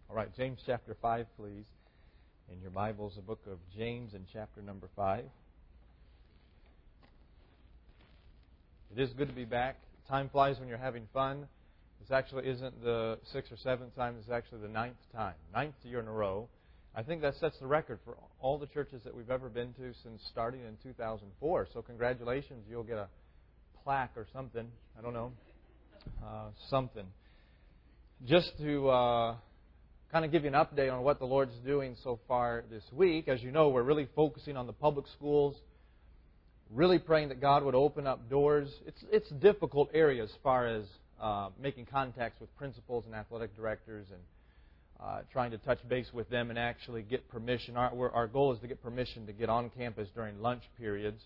All right, James chapter 5, please. In your Bibles, the book of James in chapter number 5. It is good to be back. Time flies when you're having fun. This actually isn't the 6th or 7th time. This is actually the 9th time. 9th year in a row. I think that sets the record for all the churches that we've ever been to since starting in 2004. So congratulations. You'll get a plaque or something. I don't know. Something. Just to kind of give you an update on what the Lord's doing so far this week. As you know, we're really focusing on the public schools, really praying that God would open up doors. It's a difficult area as far as making contacts with principals and athletic directors and trying to touch base with them and actually get permission. Our goal is to get permission to get on campus during lunch periods.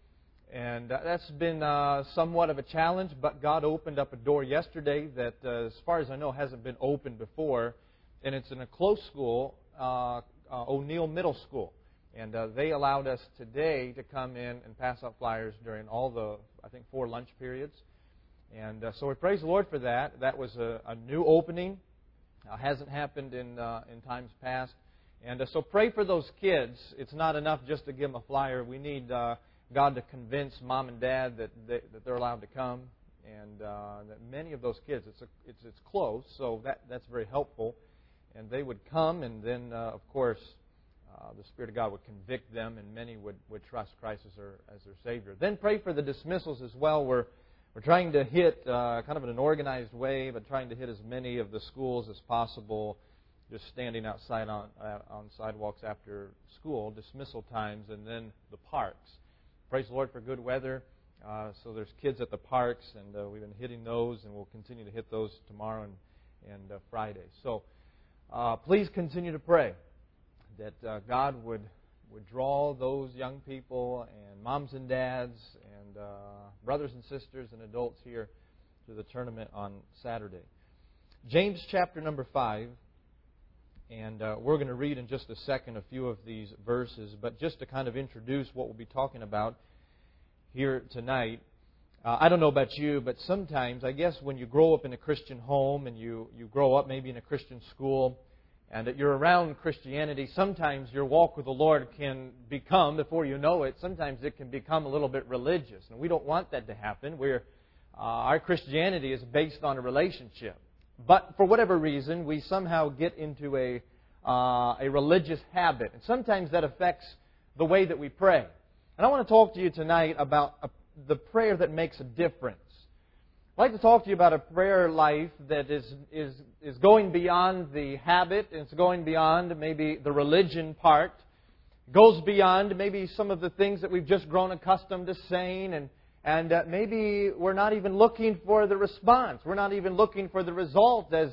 And that's been somewhat of a challenge, but God opened up a door yesterday that, as far as I know, hasn't been opened before. And it's in a close school, O'Neill Middle School. And they allowed us today to come in and pass out flyers during all the, 4 lunch periods. And so we praise the Lord for that. That was a new opening. Hasn't happened in times past. And so pray for those kids. It's not enough just to give them a flyer. We need God to convince mom and dad that they're allowed to come. And that many of those kids, it's close, so that's very helpful. And they would come, and then, of course, the Spirit of God would convict them, and many would trust Christ as their Savior. Then pray for the dismissals as well. We're trying to hit, kind of in an organized way, but trying to hit as many of the schools as possible, just standing outside on sidewalks after school, dismissal times, and then the parks. Praise the Lord for good weather. So there's kids at the parks, and we've been hitting those, and we'll continue to hit those tomorrow and Friday. So please continue to pray that God would draw those young people and moms and dads and brothers and sisters and adults here to the tournament on Saturday. James chapter number 5, and we're going to read in just a second a few of these verses, but just to kind of introduce what we'll be talking about here tonight. I don't know about you, but sometimes, I guess, when you grow up in a Christian home and you grow up maybe in a Christian school and that you're around Christianity, sometimes your walk with the Lord can become, before you know it, sometimes it can become a little bit religious. And we don't want that to happen. Our Christianity is based on a relationship. But for whatever reason, we somehow get into a religious habit. And sometimes that affects the way that we pray. And I want to talk to you tonight about the prayer that makes a difference. I'd like to talk to you about a prayer life that is going beyond the habit, and it's going beyond maybe the religion part. It goes beyond maybe some of the things that we've just grown accustomed to saying, and maybe we're not even looking for the response. We're not even looking for the result as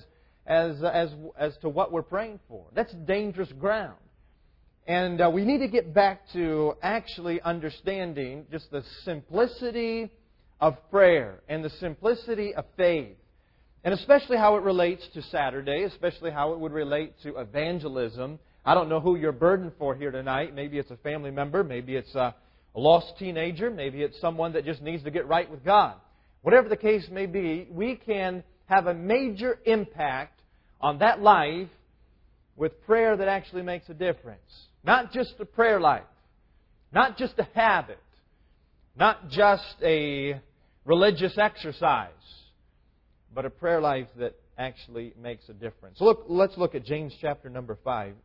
to what we're praying for. That's dangerous ground. And we need to get back to actually understanding just the simplicity of prayer and the simplicity of faith. And especially how it relates to Saturday, especially how it would relate to evangelism. I don't know who you're burdened for here tonight. Maybe it's a family member. Maybe it's a lost teenager. Maybe it's someone that just needs to get right with God. Whatever the case may be, we can have a major impact on that life with prayer that actually makes a difference. Not just a prayer life, not just a habit, not just a religious exercise, but a prayer life that actually makes a difference. So let's look at James chapter number 5.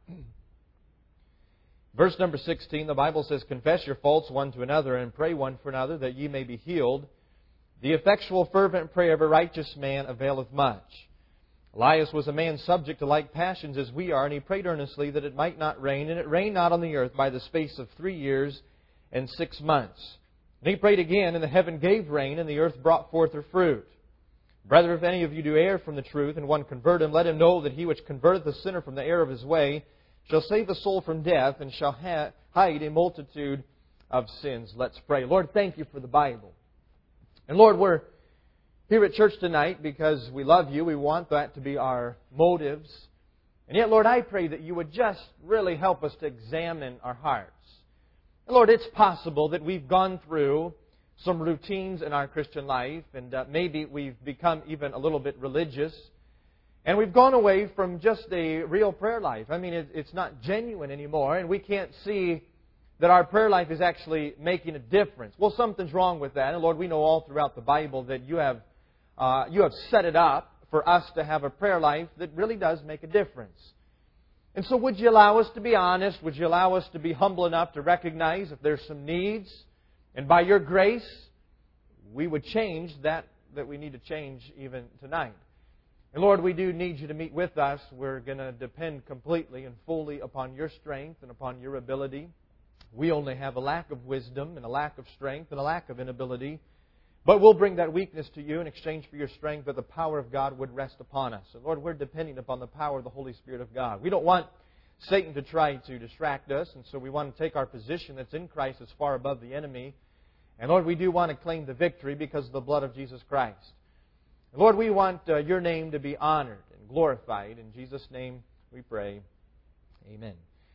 Verse number 16, the Bible says, "Confess your faults one to another and pray one for another that ye may be healed. The effectual fervent prayer of a righteous man availeth much. Elias was a man subject to like passions as we are, and he prayed earnestly that it might not rain, and it rained not on the earth by the space of 3 years and 6 months. And he prayed again, and the heaven gave rain, and the earth brought forth her fruit. Brethren, if any of you do err from the truth, and one convert him, let him know that he which converteth the sinner from the error of his way shall save the soul from death, and shall hide a multitude of sins." Let's pray. Lord, thank you for the Bible. And Lord, we're here at church tonight because we love you. We want that to be our motives. And yet, Lord, I pray that you would just really help us to examine our hearts. And Lord, it's possible that we've gone through some routines in our Christian life, and maybe we've become even a little bit religious. And we've gone away from just a real prayer life. I mean, it's not genuine anymore, and we can't see that our prayer life is actually making a difference. Well, something's wrong with that. And Lord, we know all throughout the Bible that you have set it up for us to have a prayer life that really does make a difference. And so would you allow us to be honest? Would you allow us to be humble enough to recognize if there's some needs? And by your grace, we would change that we need to change even tonight. And Lord, we do need you to meet with us. We're going to depend completely and fully upon your strength and upon your ability. We only have a lack of wisdom and a lack of strength and a lack of inability. But we'll bring that weakness to you in exchange for your strength, that the power of God would rest upon us. And Lord, we're depending upon the power of the Holy Spirit of God. We don't want Satan to try to distract us, and so we want to take our position that's in Christ as far above the enemy. And Lord, we do want to claim the victory because of the blood of Jesus Christ. And Lord, we want your name to be honored and glorified. In Jesus' name we pray. Amen.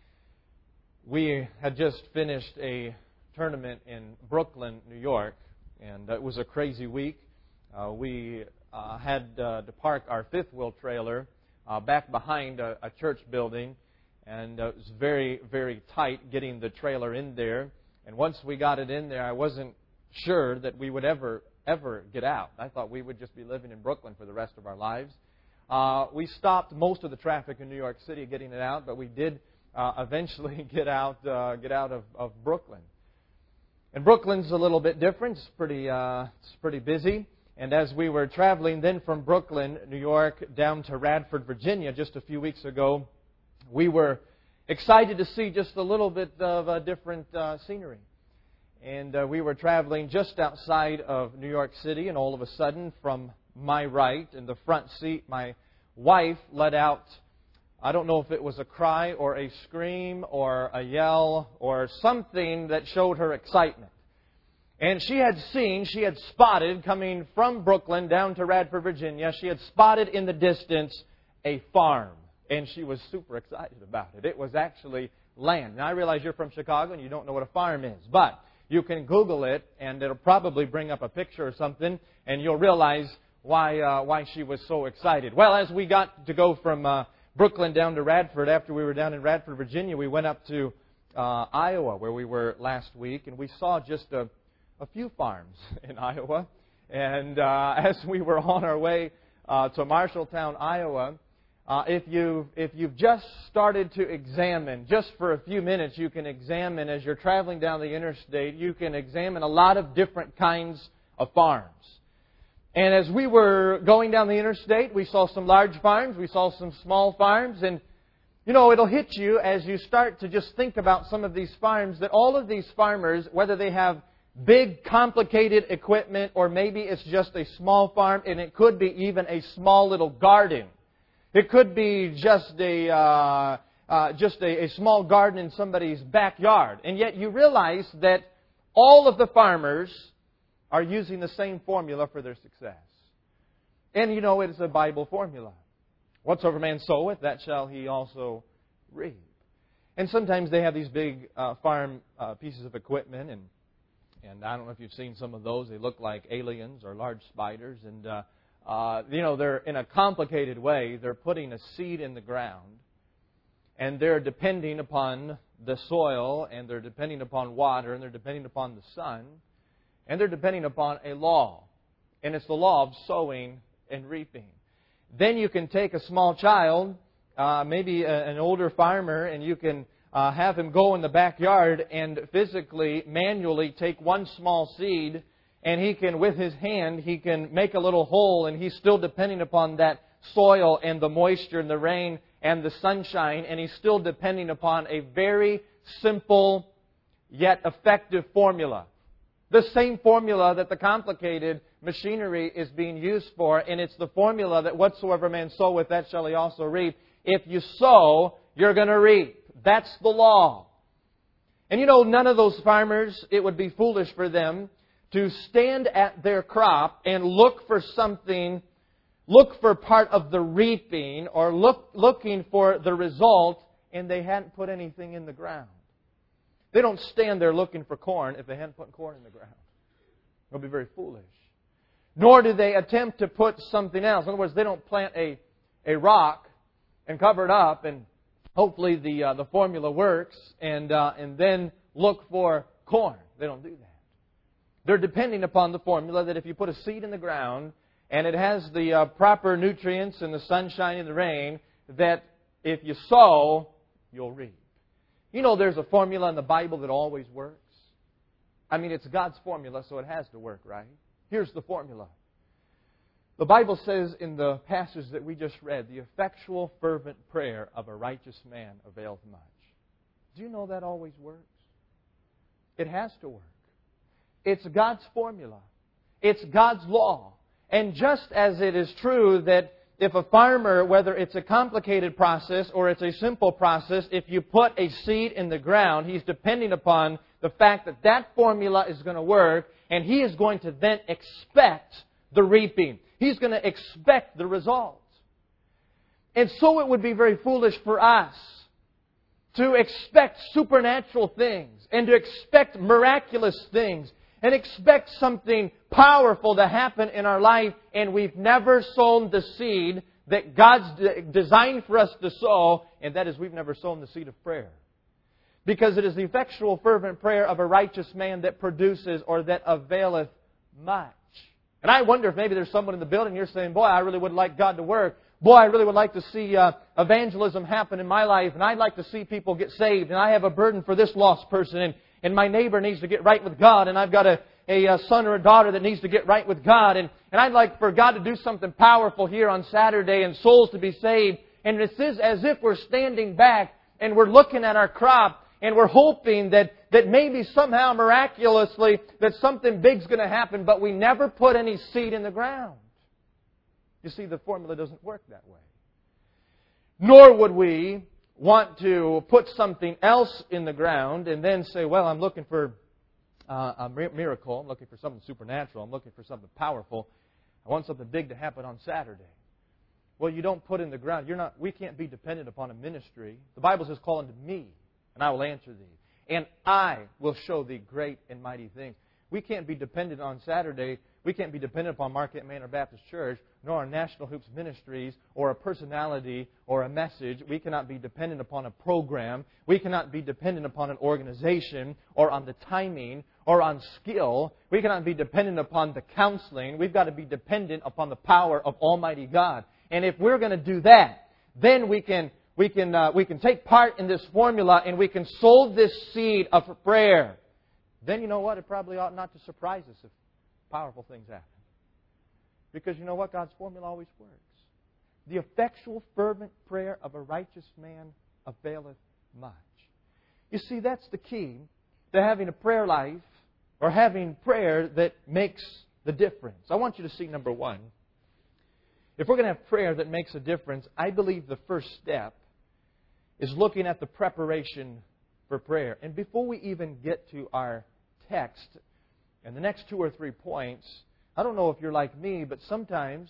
We had just finished a tournament in Brooklyn, New York, and it was a crazy week. We had to park our fifth wheel trailer back behind a church building, and it was very, very tight getting the trailer in there. And once we got it in there, I wasn't sure that we would ever get out. I thought we would just be living in Brooklyn for the rest of our lives. We stopped most of the traffic in New York City getting it out, but we did eventually get out of Brooklyn. And Brooklyn's a little bit different. It's pretty busy. And as we were traveling then from Brooklyn, New York, down to Radford, Virginia, just a few weeks ago, we were excited to see just a little bit of a different scenery. And we were traveling just outside of New York City, and all of a sudden, from my right, in the front seat, my wife let out, I don't know if it was a cry or a scream or a yell or something that showed her excitement. And she had spotted, coming from Brooklyn down to Radford, Virginia, she had spotted in the distance a farm. And she was super excited about it. It was actually land. Now, I realize you're from Chicago and you don't know what a farm is. But you can Google it, and it'll probably bring up a picture or something, and you'll realize why she was so excited. Well, as we got to go from Brooklyn down to Radford, after we were down in Radford, Virginia, we went up to Iowa, where we were last week, and we saw just a few farms in Iowa. And as we were on our way to Marshalltown, Iowa, if you've just started to examine, just for a few minutes, you can examine as you're traveling down the interstate, you can examine a lot of different kinds of farms. And as we were going down the interstate, we saw some large farms, we saw some small farms, and it'll hit you as you start to just think about some of these farms, that all of these farmers, whether they have big, complicated equipment, or maybe it's just a small farm, and it could be even a small little garden. It could be just a small garden in somebody's backyard. And yet you realize that all of the farmers are using the same formula for their success. And it is a Bible formula. Whatsoever man soweth, that shall he also reap. And sometimes they have these big farm pieces of equipment, and I don't know if you've seen some of those. They look like aliens or large spiders, and they're in a complicated way. They're putting a seed in the ground, and they're depending upon the soil, and they're depending upon water, and they're depending upon the sun, and they're depending upon a law. And it's the law of sowing and reaping. Then you can take a small child, maybe an older farmer, and you can have him go in the backyard and physically, manually take one small seed, and he can, with his hand, he can make a little hole, and he's still depending upon that soil and the moisture and the rain and the sunshine, and he's still depending upon a very simple yet effective formula. The same formula that the complicated machinery is being used for, and it's the formula that whatsoever man soweth, that shall he also reap. If you sow, you're going to reap. That's the law. And none of those farmers, it would be foolish for them to stand at their crop and look for something, look for part of the reaping, or looking for the result, and they hadn't put anything in the ground. They don't stand there looking for corn if they hadn't put corn in the ground. It would be very foolish. Nor do they attempt to put something else. In other words, they don't plant a a rock and cover it up, and hopefully the formula works, and then look for corn. They don't do that. They're depending upon the formula that if you put a seed in the ground and it has the proper nutrients and the sunshine and the rain, that if you sow, you'll reap. You know there's a formula in the Bible that always works. I mean, it's God's formula, so it has to work, right? Here's the formula. The Bible says in the passage that we just read, the effectual, fervent prayer of a righteous man availeth much. Do you know that always works? It has to work. It's God's formula. It's God's law. And just as it is true that if a farmer, whether it's a complicated process or it's a simple process, if you put a seed in the ground, he's depending upon the fact that that formula is going to work, and he is going to then expect the reaping. He's going to expect the results. And so it would be very foolish for us to expect supernatural things and to expect miraculous things and expect something powerful to happen in our life, and we've never sown the seed that God's designed for us to sow, and that is we've never sown the seed of prayer. Because it is the effectual, fervent prayer of a righteous man that produces or that availeth much. And I wonder if maybe there's someone in the building, you're saying, boy, I really would like God to work. Boy, I really would like to see evangelism happen in my life, and I'd like to see people get saved, and I have a burden for this lost person, and my neighbor needs to get right with God, and I've got a son or a daughter that needs to get right with God, and I'd like for God to do something powerful here on Saturday and souls to be saved. And it is as if we're standing back and we're looking at our crop and we're hoping that maybe somehow miraculously that something big's going to happen, but we never put any seed in the ground. You see, the formula doesn't work that way. Nor would we want to put something else in the ground and then say, well, I'm looking for a miracle. I'm looking for something supernatural. I'm looking for something powerful. I want something big to happen on Saturday. Well, you don't put in the ground. We can't be dependent upon a ministry. The Bible says, call unto me, and I will answer thee. And I will show thee great and mighty things. We can't be dependent on Saturday. We can't be dependent upon Marquette Manor Baptist Church, nor on National Hoops Ministries, or a personality, or a message. We cannot be dependent upon a program. We cannot be dependent upon an organization, or on the timing, or on skill. We cannot be dependent upon the counseling. We've got to be dependent upon the power of Almighty God. And if we're going to do that, then we can take part in this formula, and we can sow this seed of prayer. Then you know what? It probably ought not to surprise us if powerful things happen. Because you know what? God's formula always works. The effectual, fervent prayer of a righteous man availeth much. You see, that's the key to having a prayer life or having prayer that makes the difference. I want you to see number one. If we're going to have prayer that makes a difference, I believe the first step is looking at the preparation for prayer. And before we even get to our text and the next 2 or 3 points, I don't know if you're like me, but sometimes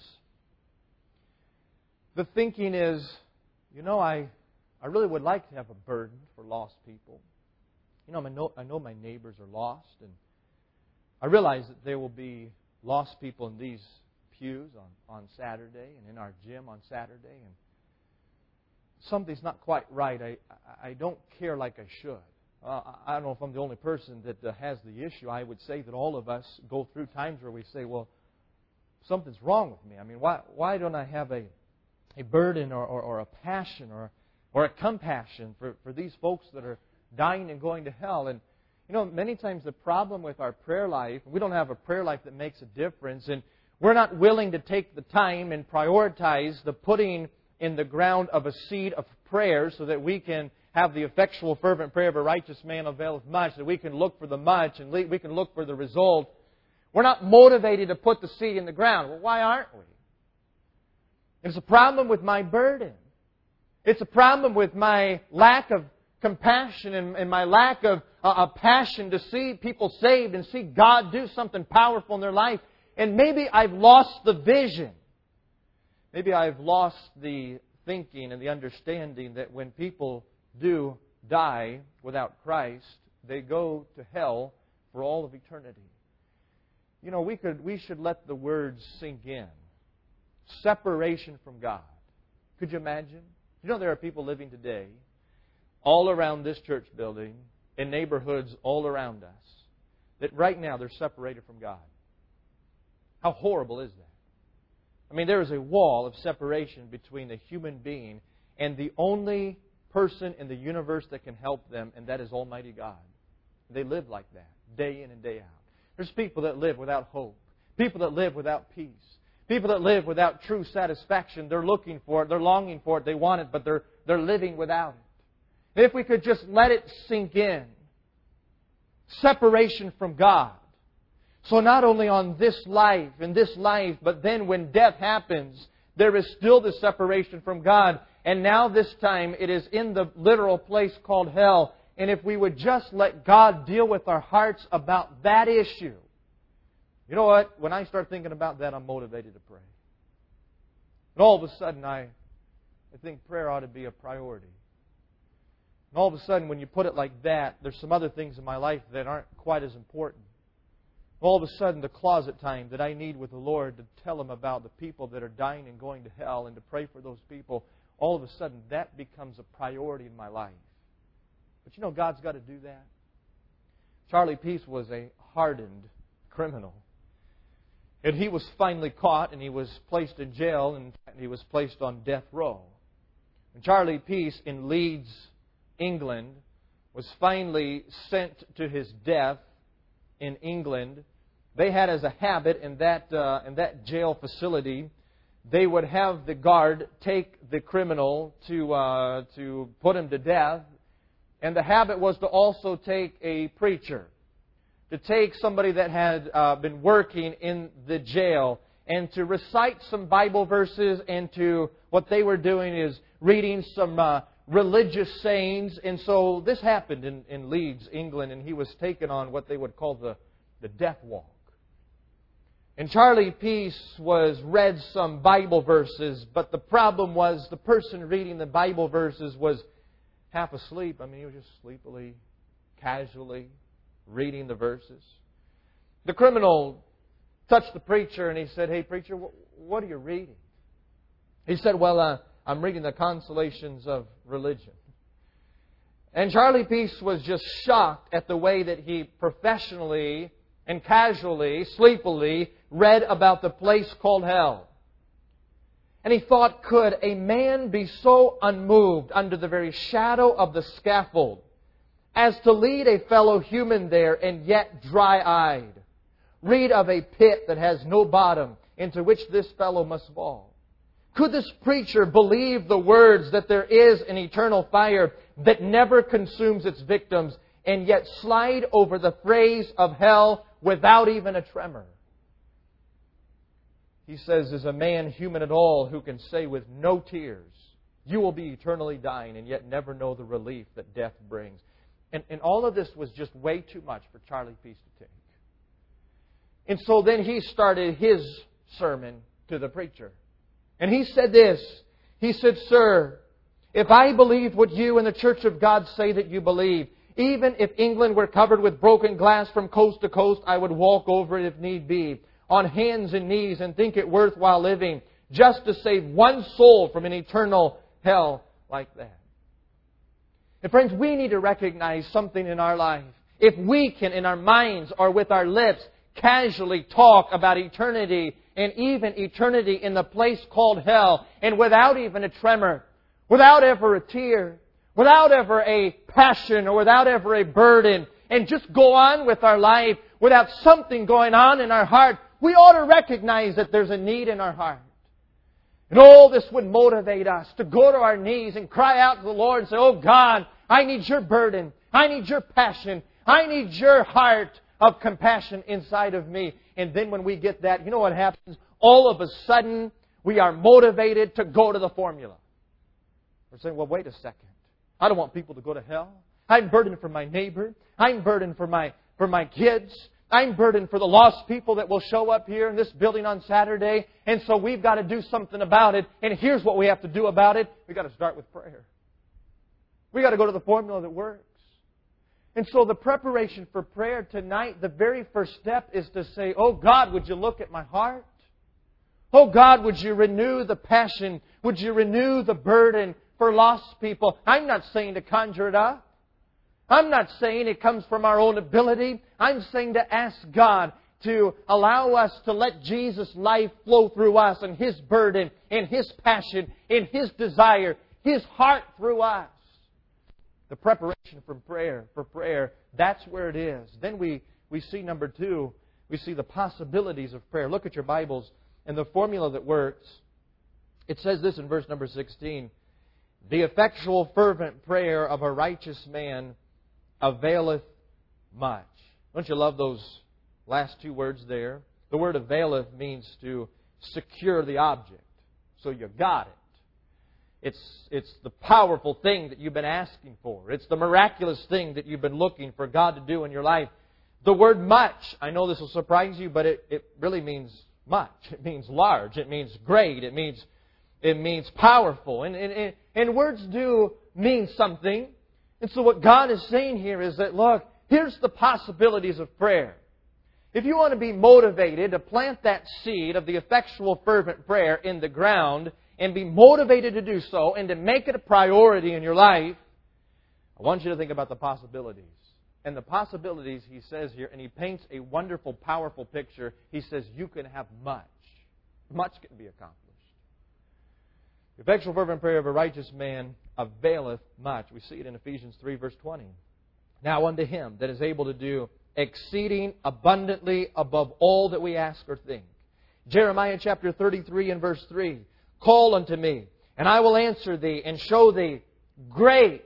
the thinking is, I really would like to have a burden for lost people. I know my neighbors are lost, and I realize that there will be lost people in these pews on Saturday and in our gym on Saturday, and something's not quite right. I don't care like I should. I don't know if I'm the only person that has the issue. I would say that all of us go through times where we say, well, something's wrong with me. I mean, why don't I have a burden or a passion or a compassion for these folks that are dying and going to hell? And, many times the problem with our prayer life, we don't have a prayer life that makes a difference, and we're not willing to take the time and prioritize the putting in the ground of a seed of prayer so that we can have the effectual, fervent prayer of a righteous man availeth much, that we can look for the much and we can look for the result. We're not motivated to put the seed in the ground. Well, why aren't we? It's a problem with my burden. It's a problem with my lack of compassion and my lack of a passion to see people saved and see God do something powerful in their life. And maybe I've lost the vision. Maybe I've lost the thinking and the understanding that when people do die without Christ, they go to hell for all of eternity. We should let the words sink in. Separation from God. Could you imagine? You know there are people living today all around this church building, in neighborhoods all around us, that right now they're separated from God. How horrible is that? I mean, there is a wall of separation between the human being and the only person in the universe that can help them, and that is Almighty God. They live like that, day in and day out. There's people that live without hope. People that live without peace. People that live without true satisfaction. They're looking for it. They're longing for it. They want it, but they're living without it. If we could just let it sink in. Separation from God. So not only on this life, but then when death happens, there is still the separation from God. And now this time it is in the literal place called hell. And if we would just let God deal with our hearts about that issue. You know what? When I start thinking about that, I'm motivated to pray. And all of a sudden I think prayer ought to be a priority. And all of a sudden, when you put it like that, there's some other things in my life that aren't quite as important. All of a sudden, the closet time that I need with the Lord to tell Him about the people that are dying and going to hell and to pray for those people, all of a sudden, that becomes a priority in my life. But you know, God's got to do that. Charlie Peace was a hardened criminal. And he was finally caught and he was placed in jail and he was placed on death row. And Charlie Peace in Leeds, England, was finally sent to his death in England. They had as a habit in that jail facility, they would have the guard take the criminal to put him to death. And the habit was to also take a preacher, to take somebody that had been working in the jail and to recite some Bible verses, and to what they were doing is reading some religious sayings. And so this happened in Leeds, England, and he was taken on what they would call the death walk. And Charlie Peace was read some Bible verses, but the problem was the person reading the Bible verses was half asleep. I mean, he was just sleepily, casually reading the verses. The criminal touched the preacher and he said, "Hey, preacher, what are you reading?" He said, "Well, I'm reading the Consolations of Religion." And Charlie Peace was just shocked at the way that he professionally and casually, sleepily read about the place called hell. And he thought, could a man be so unmoved under the very shadow of the scaffold as to lead a fellow human there and yet dry-eyed read of a pit that has no bottom into which this fellow must fall? Could this preacher believe the words that there is an eternal fire that never consumes its victims and yet slide over the phrase of hell without even a tremor? He says, is a man human at all who can say with no tears, you will be eternally dying and yet never know the relief that death brings? And all of this was just way too much for Charlie Peace to take. And so then he started his sermon to the preacher. And he said this. He said, "Sir, if I believed what you and the Church of God say that you believe, even if England were covered with broken glass from coast to coast, I would walk over it if need be, on hands and knees, and think it worthwhile living, just to save one soul from an eternal hell like that." And friends, we need to recognize something in our life. If we can, in our minds or with our lips, casually talk about eternity, and even eternity in the place called hell, and without even a tremor, without ever a tear, without ever a passion, or without ever a burden, and just go on with our life without something going on in our heart, we ought to recognize that there's a need in our heart. And all this would motivate us to go to our knees and cry out to the Lord and say, "Oh God, I need your burden. I need your passion. I need your heart of compassion inside of me." And then when we get that, you know what happens? All of a sudden, we are motivated to go to the formula. We're saying, well, wait a second. I don't want people to go to hell. I'm burdened for my neighbor. I'm burdened for my kids. I'm burdened for the lost people that will show up here in this building on Saturday. And so we've got to do something about it. And here's what we have to do about it. We've got to start with prayer. We've got to go to the formula that works. And so the preparation for prayer tonight, the very first step is to say, "Oh God, would you look at my heart? Oh God, would you renew the passion? Would you renew the burden for lost people? I'm not saying to conjure it up. I'm not saying it comes from our own ability. I'm saying to ask God to allow us to let Jesus' life flow through us and His burden and His passion and His desire, His heart through us. The preparation for prayer, that's where it is. Then we see number 2, we see the possibilities of prayer. Look at your Bibles and the formula that works. It says this in verse number 16. The effectual fervent prayer of a righteous man availeth much. Don't you love those last 2 words there? The word availeth means to secure the object. So you got it. It's the powerful thing that you've been asking for. It's the miraculous thing that you've been looking for God to do in your life. The word much, I know this will surprise you, but it really means much. It means large. It means great. It means powerful. And words do mean something. And so what God is saying here is that, look, here's the possibilities of prayer. If you want to be motivated to plant that seed of the effectual fervent prayer in the ground and be motivated to do so and to make it a priority in your life, I want you to think about the possibilities. And the possibilities, he says here, and he paints a wonderful, powerful picture. He says, you can have much. Much can be accomplished. The effectual fervent prayer of a righteous man availeth much. We see it in Ephesians 3, verse 20. Now unto Him that is able to do exceeding abundantly above all that we ask or think. Jeremiah chapter 33 and verse 3. Call unto me, and I will answer thee, and show thee great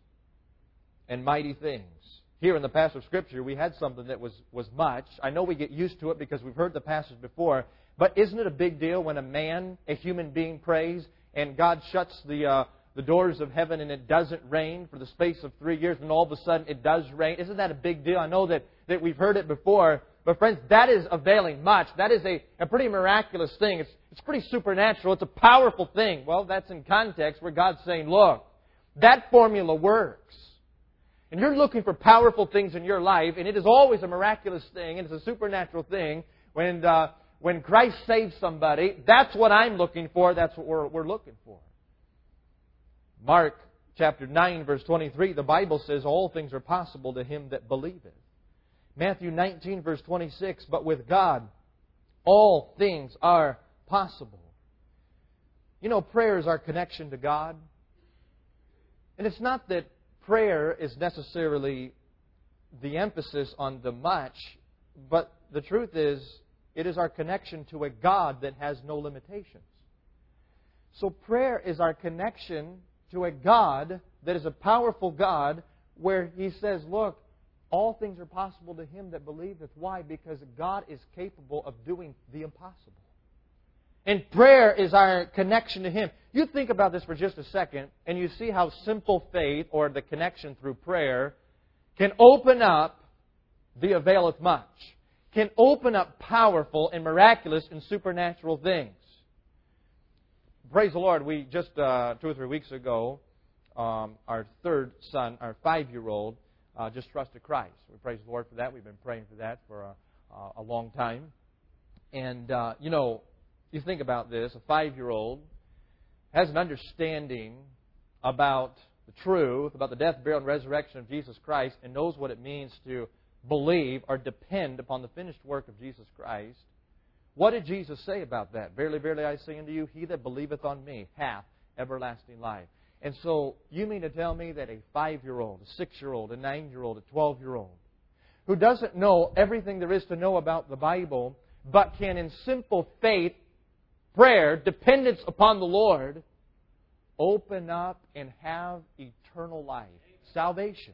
and mighty things. Here in the passage of Scripture, we had something that was much. I know we get used to it because we've heard the passage before, but isn't it a big deal when a human being prays, and God shuts the doors of heaven and it doesn't rain for the space of 3 years, and all of a sudden it does rain? Isn't that a big deal? I know that we've heard it before, but friends, that is availing much. That is a pretty miraculous thing. It's pretty supernatural. It's a powerful thing. Well, that's in context where God's saying, look, that formula works. And you're looking for powerful things in your life, and it is always a miraculous thing, and it's a supernatural thing. When Christ saves somebody, that's what I'm looking for. That's what we're looking for. Mark chapter 9, verse 23, the Bible says, all things are possible to him that believeth. Matthew 19, verse 26, but with God, all things are possible. You know, prayer is our connection to God. And it's not that prayer is necessarily the emphasis on the much, but the truth is, it is our connection to a God that has no limitations. So prayer is our connection to a God that is a powerful God where He says, look, all things are possible to him that believeth. Why? Because God is capable of doing the impossible. And prayer is our connection to Him. You think about this for just a second, and you see how simple faith, or the connection through prayer, can open up the availeth much. Can open up powerful and miraculous and supernatural things. Praise the Lord, we just 2 or 3 weeks ago, our third son, our 5-year-old, just trusted Christ. We praise the Lord for that. We've been praying for that for a long time. And, you think about this, a 5-year-old has an understanding about the truth, about the death, burial, and resurrection of Jesus Christ, and knows what it means to believe or depend upon the finished work of Jesus Christ. What did Jesus say about that? Verily, verily, I say unto you, he that believeth on me hath everlasting life. And so, you mean to tell me that a 5-year-old, a 6-year-old, a 9-year-old, a 12-year-old, who doesn't know everything there is to know about the Bible, but can in simple faith, prayer, dependence upon the Lord, open up and have eternal life, salvation?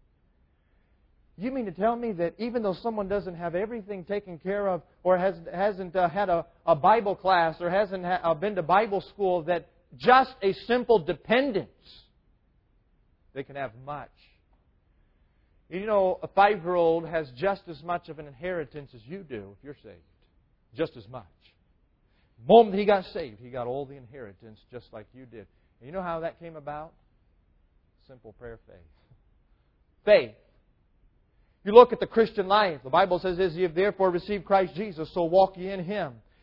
You mean to tell me that even though someone doesn't have everything taken care of, or hasn't had a Bible class, or hasn't been to Bible school, that just a simple dependence, they can have much? You know, a 5-year-old has just as much of an inheritance as you do if you're saved. Just as much. The moment he got saved, he got all the inheritance just like you did. And you know how that came about? Simple prayer, faith. Faith. You look at the Christian life. The Bible says, as ye have therefore received Christ Jesus, so walk ye in Him.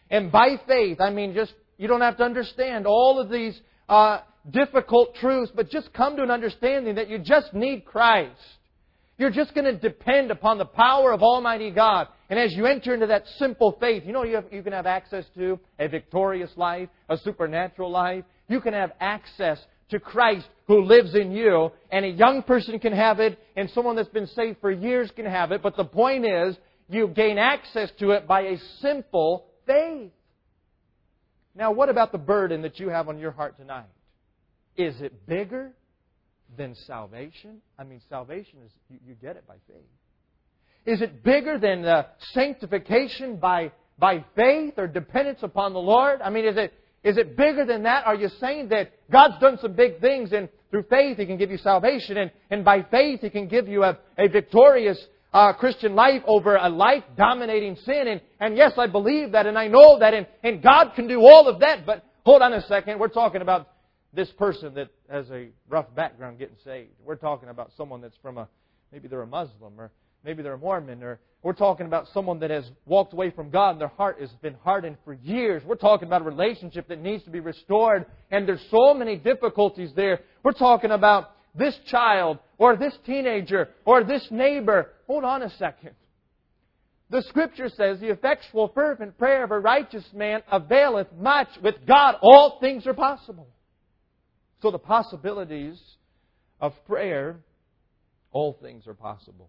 And by faith, I mean just, you don't have to understand all of these difficult truths, but just come to an understanding that you just need Christ. You're just going to depend upon the power of Almighty God. And as you enter into that simple faith, you know you can have access to a victorious life, a supernatural life. You can have access to Christ who lives in you. And a young person can have it, and someone that's been saved for years can have it. But the point is, you gain access to it by a simple faith. Now, what about the burden that you have on your heart tonight? Is it bigger than salvation? I mean, salvation is, you get it by faith. Is it bigger than sanctification by faith or dependence upon the Lord? I mean, is it bigger than that? Are you saying that God's done some big things and through faith He can give you salvation and by faith He can give you a victorious Christian life over a life-dominating sin? And yes, I believe that and I know that and God can do all of that. But hold on a second. We're talking about this person that has a rough background getting saved. We're talking about someone that's maybe they're a Muslim or maybe they're a Mormon, or we're talking about someone that has walked away from God and their heart has been hardened for years. We're talking about a relationship that needs to be restored, and there's so many difficulties there. We're talking about this child or this teenager or this neighbor. Hold on a second. The Scripture says, the effectual fervent prayer of a righteous man availeth much. With God all things are possible. So the possibilities of prayer, all things are possible.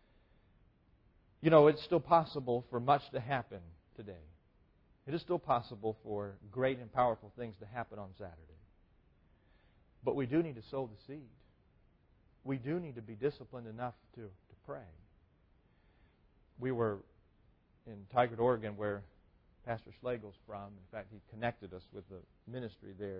You know, it's still possible for much to happen today. It is still possible for great and powerful things to happen on Saturday. But we do need to sow the seed. We do need to be disciplined enough to pray. We were in Tigard, Oregon, where Pastor Schlegel's from. In fact, he connected us with the ministry there.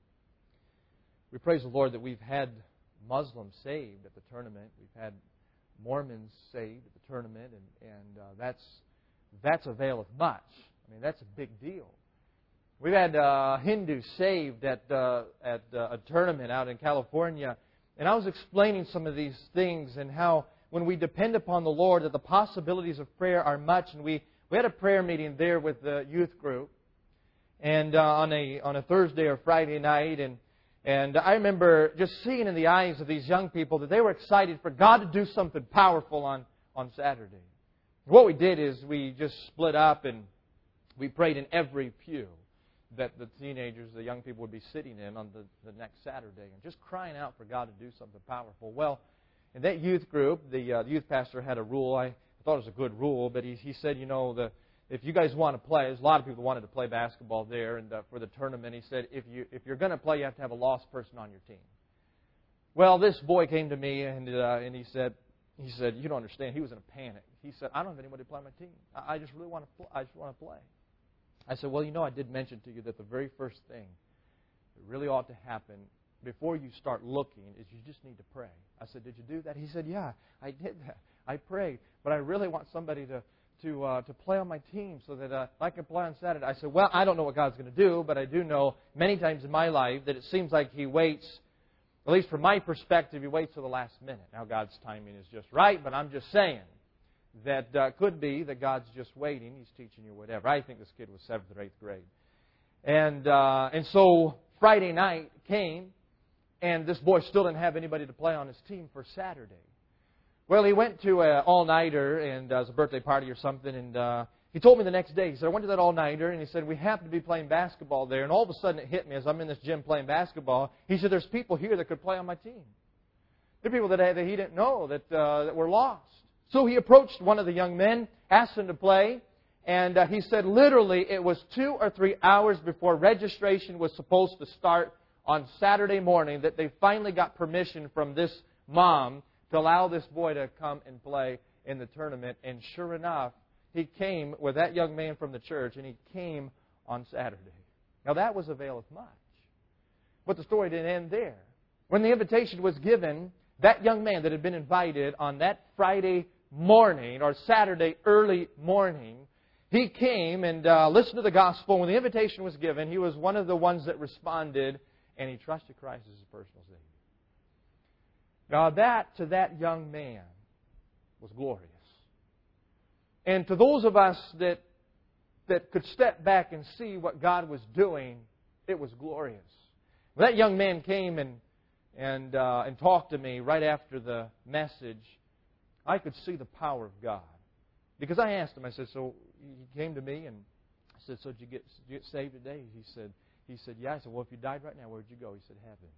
We praise the Lord that we've had Muslims saved at the tournament. We've had Mormons saved at the tournament, and that's availeth much. I mean, that's a big deal. We've had Hindus saved at a tournament out in California, and I was explaining some of these things and how when we depend upon the Lord, that the possibilities of prayer are much. And we had a prayer meeting there with the youth group, and on a Thursday or Friday night, and I remember just seeing in the eyes of these young people that they were excited for God to do something powerful on Saturday. What we did is we just split up and we prayed in every pew that the teenagers, the young people would be sitting in on the next Saturday and just crying out for God to do something powerful. Well, in that youth group, the youth pastor had a rule. I thought it was a good rule, but he said, if you guys want to play, there's a lot of people wanted to play basketball there, and for the tournament, he said, if you're going to play, you have to have a lost person on your team. Well, this boy came to me and he said, you don't understand. He was in a panic. He said, I don't have anybody to play my team. I just really want to play. I said, well, I did mention to you that the very first thing that really ought to happen before you start looking is you just need to pray. I said, did you do that? He said, yeah, I did that. I prayed, but I really want somebody to play on my team so that I can play on Saturday. I said, well, I don't know what God's going to do, but I do know many times in my life that it seems like He waits, at least from my perspective, He waits to the last minute. Now, God's timing is just right, but I'm just saying that could be that God's just waiting. He's teaching you whatever. I think this kid was 7th or 8th grade. And so Friday night came, and this boy still didn't have anybody to play on his team for Saturday. Well, he went to an all-nighter, and it was a birthday party or something, and he told me the next day, he said, I went to that all-nighter, and he said, we happened to be playing basketball there, and all of a sudden it hit me as I'm in this gym playing basketball. He said, there's people here that could play on my team. There are people that he didn't know that were lost. So he approached one of the young men, asked him to play, and he said literally it was 2 or 3 hours before registration was supposed to start on Saturday morning that they finally got permission from this mom to allow this boy to come and play in the tournament. And sure enough, he came with that young man from the church, and he came on Saturday. Now that was availeth much. But the story didn't end there. When the invitation was given, that young man that had been invited on that Friday morning or Saturday early morning, he came and listened to the gospel. When the invitation was given, he was one of the ones that responded, and he trusted Christ as his personal Savior. Now that, to that young man, was glorious. And to those of us that that could step back and see what God was doing, it was glorious. When that young man came and talked to me right after the message, I could see the power of God. Because I asked him, I said, so he came to me and I said, so did you get saved today? He said, yeah. I said, well, if you died right now, where'd you go? He said, heaven.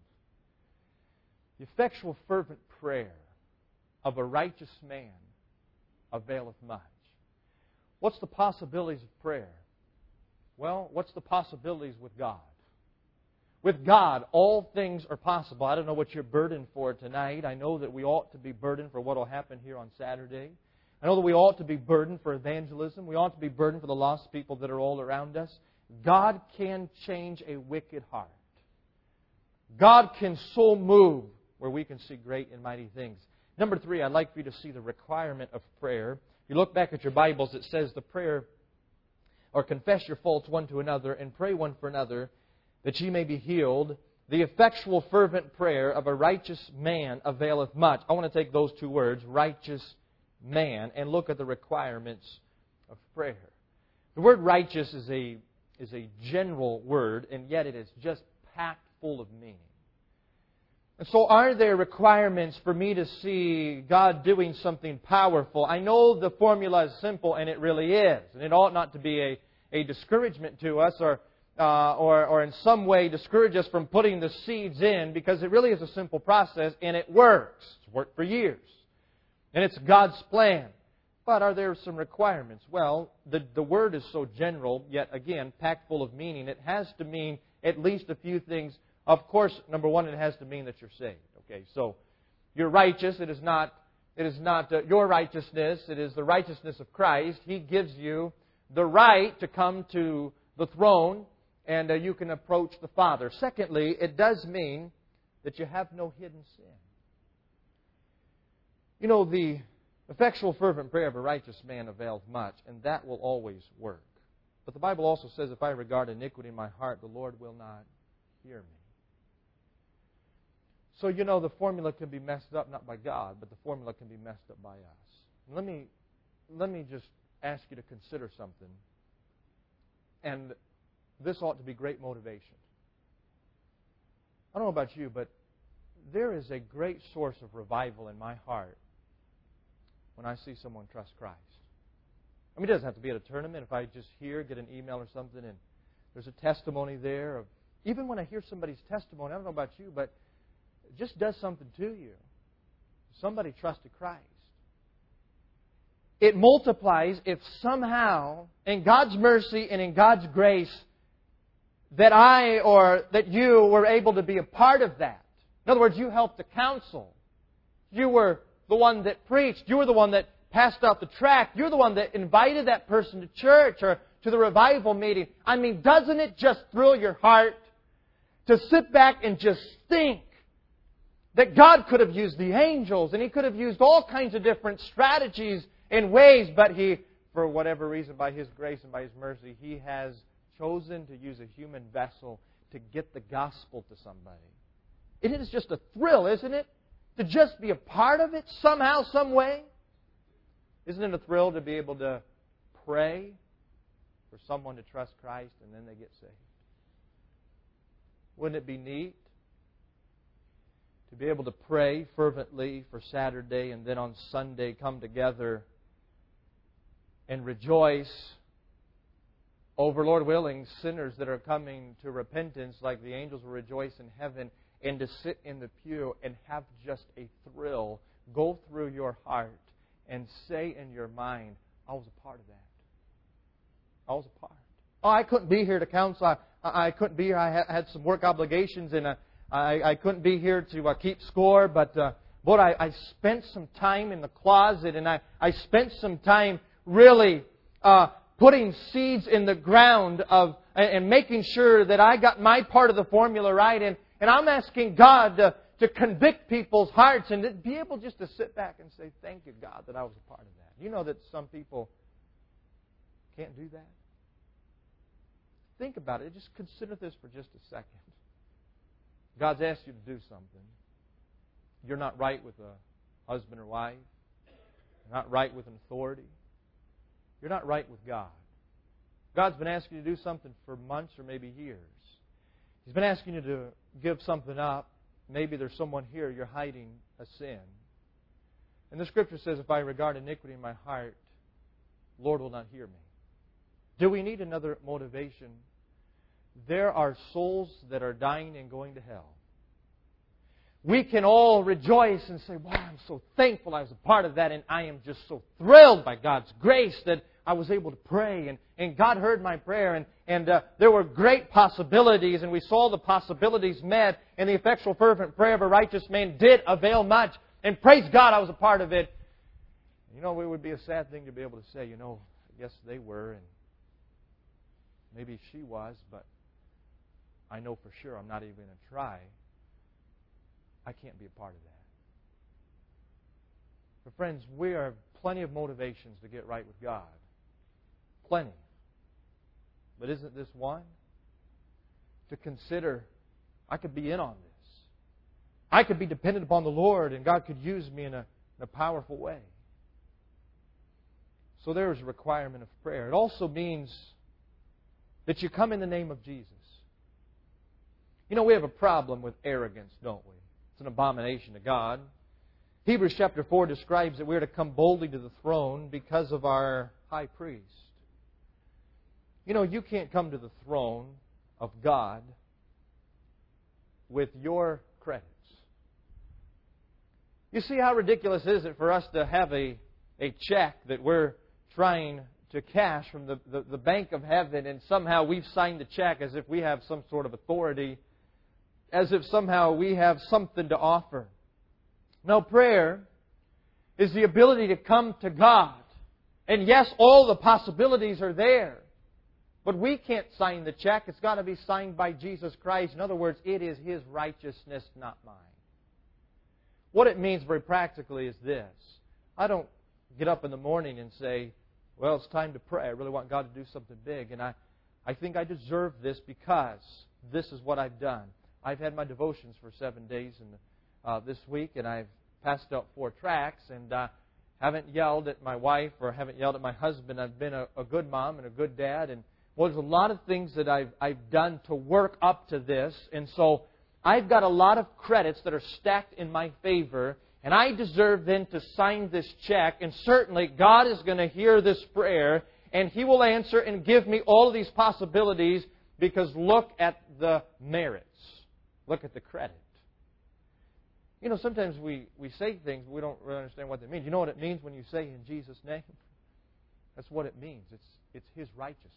The effectual fervent prayer of a righteous man availeth much. What's the possibilities of prayer? Well, what's the possibilities with God? With God, all things are possible. I don't know what you're burdened for tonight. I know that we ought to be burdened for what will happen here on Saturday. I know that we ought to be burdened for evangelism. We ought to be burdened for the lost people that are all around us. God can change a wicked heart. God can so move where we can see great and mighty things. Number 3, I'd like for you to see the requirement of prayer. If you look back at your Bibles, it says the prayer, or confess your faults one to another and pray one for another, that ye may be healed. The effectual fervent prayer of a righteous man availeth much. I want to take those 2 words, righteous man, and look at the requirements of prayer. The word righteous is a general word, and yet it is just packed full of meaning. And so are there requirements for me to see God doing something powerful? I know the formula is simple, and it really is. And it ought not to be a discouragement to us or in some way discourage us from putting the seeds in, because it really is a simple process, and it works. It's worked for years. And it's God's plan. But are there some requirements? Well, the word is so general, yet again, packed full of meaning. It has to mean at least a few things. Of course, number 1, it has to mean that you're saved. Okay, so you're righteous. It is not your righteousness. It is the righteousness of Christ. He gives you the right to come to the throne, and you can approach the Father. Secondly, it does mean that you have no hidden sin. You know, the effectual fervent prayer of a righteous man availeth much, and that will always work. But the Bible also says, if I regard iniquity in my heart, the Lord will not hear me. So, you know, the formula can be messed up not by God, but the formula can be messed up by us. Let me just ask you to consider something. And this ought to be great motivation. I don't know about you, but there is a great source of revival in my heart when I see someone trust Christ. I mean, it doesn't have to be at a tournament. If I just get an email or something, and there's a testimony there of, even when I hear somebody's testimony, I don't know about you, but it just does something to you. Somebody trusted Christ. It multiplies if somehow, in God's mercy and in God's grace, that I or that you were able to be a part of that. In other words, you helped to counsel. You were the one that preached. You were the one that passed out the tract. You're the one that invited that person to church or to the revival meeting. I mean, doesn't it just thrill your heart to sit back and just think that God could have used the angels and He could have used all kinds of different strategies and ways, but He, for whatever reason, by His grace and by His mercy, He has chosen to use a human vessel to get the gospel to somebody. It is just a thrill, isn't it? To just be a part of it somehow, some way. Isn't it a thrill to be able to pray for someone to trust Christ and then they get saved? Wouldn't it be neat to be able to pray fervently for Saturday and then on Sunday come together and rejoice over, Lord willing, sinners that are coming to repentance like the angels will rejoice in heaven, and to sit in the pew and have just a thrill go through your heart and say in your mind, I was a part of that. I was a part. Oh, I couldn't be here to counsel. I couldn't be here. I had some work obligations, and I couldn't be here to keep score. But I spent some time in the closet, and I spent some time really putting seeds in the ground and making sure that I got my part of the formula right. And I'm asking God to convict people's hearts and to be able just to sit back and say, thank you, God, that I was a part of that. You know that some people can't do that? Think about it. Just consider this for just a second. God's asked you to do something. You're not right with a husband or wife. You're not right with an authority. You're not right with God. God's been asking you to do something for months or maybe years. He's been asking you to give something up. Maybe there's someone here, you're hiding a sin. And the Scripture says, if I regard iniquity in my heart, the Lord will not hear me. Do we need another motivation? There are souls that are dying and going to hell. We can all rejoice and say, wow, I'm so thankful I was a part of that, and I am just so thrilled by God's grace that I was able to pray, and God heard my prayer, and there were great possibilities, and we saw the possibilities met, and the effectual fervent prayer of a righteous man did avail much, and praise God I was a part of it. You know, it would be a sad thing to be able to say, I guess they were, and maybe she was, but I know for sure I'm not even going to try. I can't be a part of that. But friends, we have plenty of motivations to get right with God. Plenty. But isn't this one? To consider, I could be in on this. I could be dependent upon the Lord, and God could use me in a powerful way. So there is a requirement of prayer. It also means that you come in the name of Jesus. We have a problem with arrogance, don't we? It's an abomination to God. Hebrews chapter 4 describes that we're to come boldly to the throne because of our high priest. You can't come to the throne of God with your credits. You see how ridiculous is it for us to have a check that we're trying to cash from the bank of heaven, and somehow we've signed the check as if we have some sort of authority, as if somehow we have something to offer. No, prayer is the ability to come to God. And yes, all the possibilities are there. But we can't sign the check. It's got to be signed by Jesus Christ. In other words, it is His righteousness, not mine. What it means very practically is this. I don't get up in the morning and say, well, it's time to pray. I really want God to do something big. And I think I deserve this because this is what I've done. I've had my devotions for 7 days this week, and I've passed out 4 tracts, and haven't yelled at my wife or haven't yelled at my husband. I've been a good mom and a good dad, and there's a lot of things that I've done to work up to this, and so I've got a lot of credits that are stacked in my favor, and I deserve then to sign this check, and certainly God is going to hear this prayer, and He will answer and give me all of these possibilities, because look at the merits. Look at the credit. Sometimes we say things, but we don't really understand what they mean. You know what it means when you say in Jesus' name? That's what it means. It's His righteousness.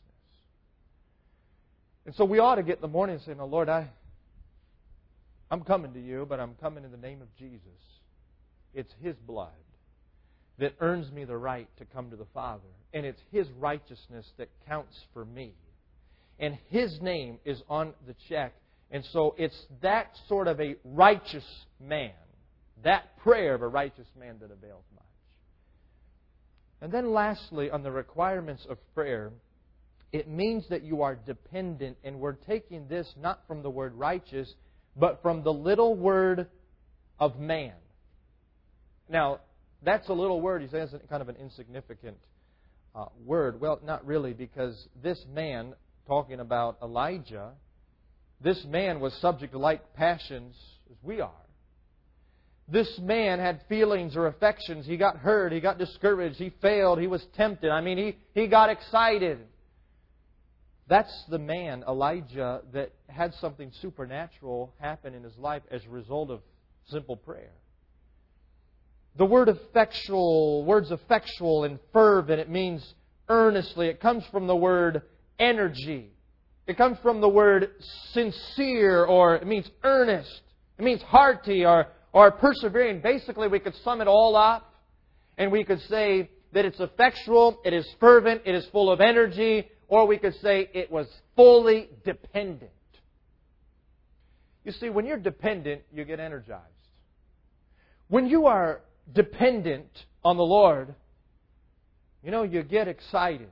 And so we ought to get in the morning and say, no, Lord, I'm coming to You, but I'm coming in the name of Jesus. It's His blood that earns me the right to come to the Father. And it's His righteousness that counts for me. And His name is on the check. And so it's that sort of a righteous man, that prayer of a righteous man that avails much. And then lastly, on the requirements of prayer, it means that you are dependent, and we're taking this not from the word righteous, but from the little word of man. Now, that's a little word. He says it's kind of an insignificant word. Well, not really, because this man, talking about Elijah, this man was subject to like passions as we are. This man had feelings or affections. He got hurt. He got discouraged. He failed. He was tempted. He got excited. That's the man, Elijah, that had something supernatural happen in his life as a result of simple prayer. The word's effectual and fervent. It means earnestly. It comes from the word energy. It comes from the word sincere, or it means earnest. It means hearty or persevering. Basically, we could sum it all up, and we could say that it's effectual, it is fervent, it is full of energy, or we could say it was fully dependent. You see, when you're dependent, you get energized. When you are dependent on the Lord, you get excited.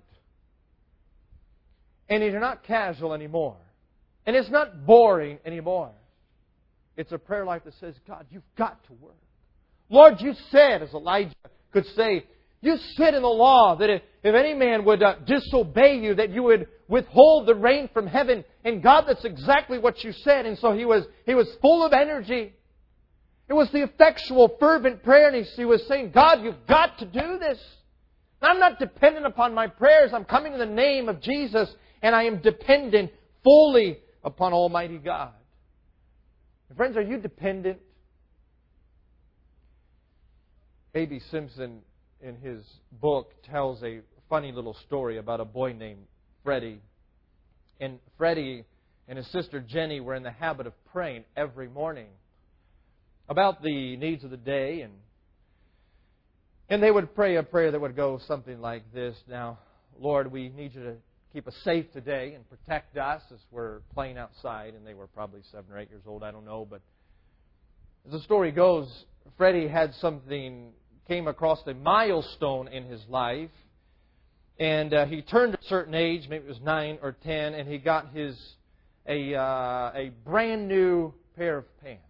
And you're not casual anymore. And it's not boring anymore. It's a prayer life that says, God, You've got to work. Lord, You said, as Elijah could say, You said in the law that if any man would disobey you, that you would withhold the rain from heaven. And God, that's exactly what you said. And so he was full of energy. It was the effectual, fervent prayer. And he was saying, God, you've got to do this. I'm not dependent upon my prayers. I'm coming in the name of Jesus. And I am dependent fully upon Almighty God. And friends, are you dependent? A.B. Simpson, in his book, tells a funny little story about a boy named Freddie. And Freddie and his sister Jenny were in the habit of praying every morning about the needs of the day. And they would pray a prayer that would go something like this. Now, Lord, we need you to keep us safe today and protect us as we're playing outside. And they were probably 7 or 8 years old, I don't know. But as the story goes, Freddie had came across a milestone in his life. And he turned a certain age, maybe it was 9 or 10, and he got a brand new pair of pants.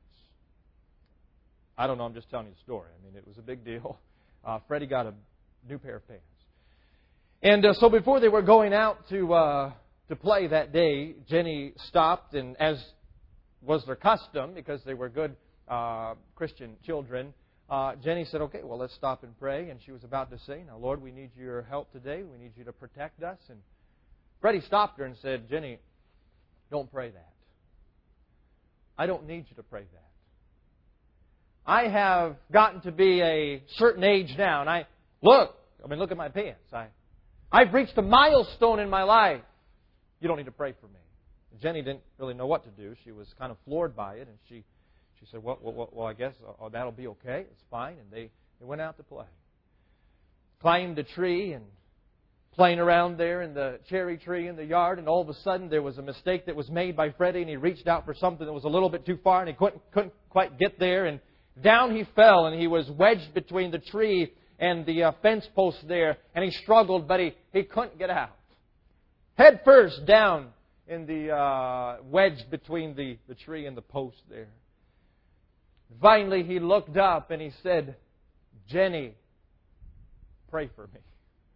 I don't know, I'm just telling you the story. I mean, it was a big deal. Freddie got a new pair of pants. And so before they were going out to play that day, Jenny stopped, and as was their custom, because they were good Christian children, Jenny said, okay, well, let's stop and pray. And she was about to say, now, Lord, we need your help today. We need you to protect us. And Freddie stopped her and said, Jenny, don't pray that. I don't need you to pray that. I have gotten to be a certain age now, and look at my pants. I've reached a milestone in my life. You don't need to pray for me. Jenny didn't really know what to do. She was kind of floored by it, and she said, well, I guess that'll be okay. It's fine. And they went out to play. Climbed a tree and playing around there in the cherry tree in the yard, and all of a sudden there was a mistake that was made by Freddie, and he reached out for something that was a little bit too far, and he couldn't quite get there, and down he fell, and he was wedged between the tree and the fence post there, and he struggled, but he couldn't get out. Head first down in the wedge between the tree and the post there. Finally, he looked up and he said, Jenny, pray for me.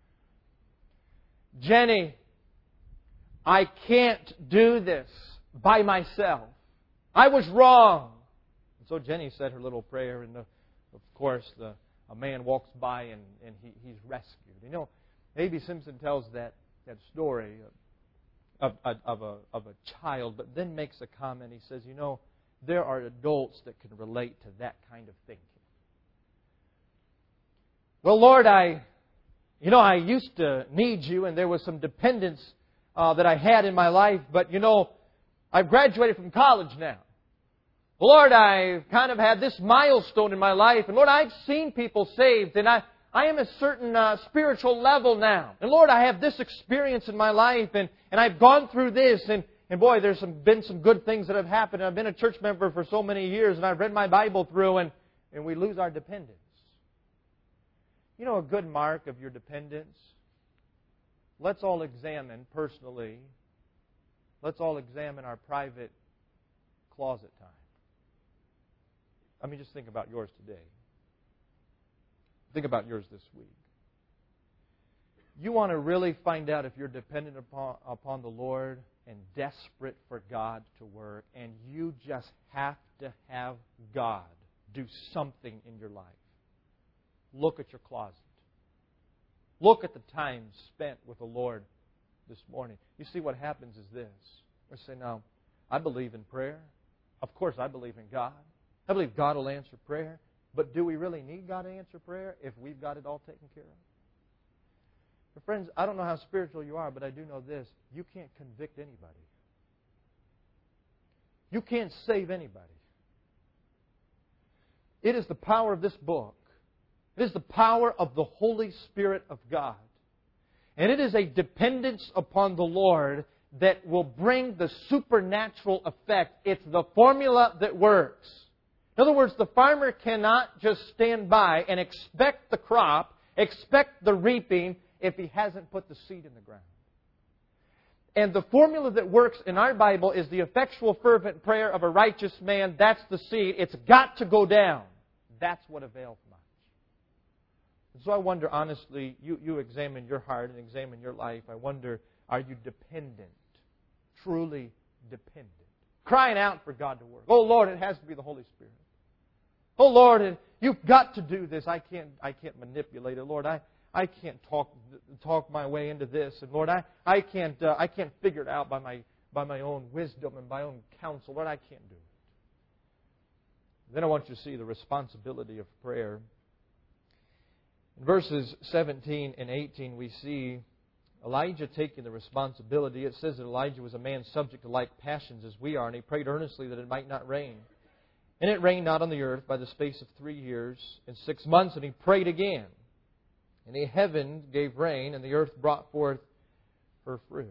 Jenny, I can't do this by myself. I was wrong. And so Jenny said her little prayer, and of course a man walks by and he's rescued. You know, A.B. Simpson tells that story of a child, but then makes a comment. He says, you know, there are adults that can relate to that kind of thinking. Well, Lord, I used to need you, and there was some dependence that I had in my life, but, you know, I've graduated from college now. Well, Lord, I've kind of had this milestone in my life, and Lord, I've seen people saved, and I am a certain spiritual level now. And Lord, I have this experience in my life, and I've gone through this, and boy, there's been some good things that have happened. I've been a church member for so many years, and I've read my Bible through, and we lose our dependence. You know, a good mark of your dependence? Let's all examine personally. Let's all examine our private closet time. I mean, just think about yours today. Think about yours this week. You want to really find out if you're dependent upon the Lord and desperate for God to work, and you just have to have God do something in your life. Look at your closet. Look at the time spent with the Lord this morning. You see, what happens is this. We say, now, I believe in prayer. Of course, I believe in God. I believe God will answer prayer. But do we really need God to answer prayer if we've got it all taken care of? But friends, I don't know how spiritual you are, but I do know this. You can't convict anybody. You can't save anybody. It is the power of this book. It is the power of the Holy Spirit of God. And it is a dependence upon the Lord that will bring the supernatural effect. It's the formula that works. In other words, the farmer cannot just stand by and expect the crop, expect the reaping, if he hasn't put the seed in the ground. And the formula that works in our Bible is the effectual fervent prayer of a righteous man. That's the seed. It's got to go down. That's what avails much. And so I wonder, honestly, you examine your heart and examine your life. I wonder, are you dependent? Truly dependent? Crying out for God to work. Oh, Lord, it has to be the Holy Spirit. Oh, Lord, you've got to do this. I can't manipulate it. Lord, I can't talk my way into this. And Lord, I can't figure it out by my own wisdom and my own counsel. Lord, I can't do it. Then I want you to see the responsibility of prayer. In verses 17 and 18, we see Elijah taking the responsibility. It says that Elijah was a man subject to like passions as we are, and he prayed earnestly that it might not rain. And it rained not on the earth by the space of 3 years and 6 months, and he prayed again. And the heaven gave rain, and the earth brought forth her fruit.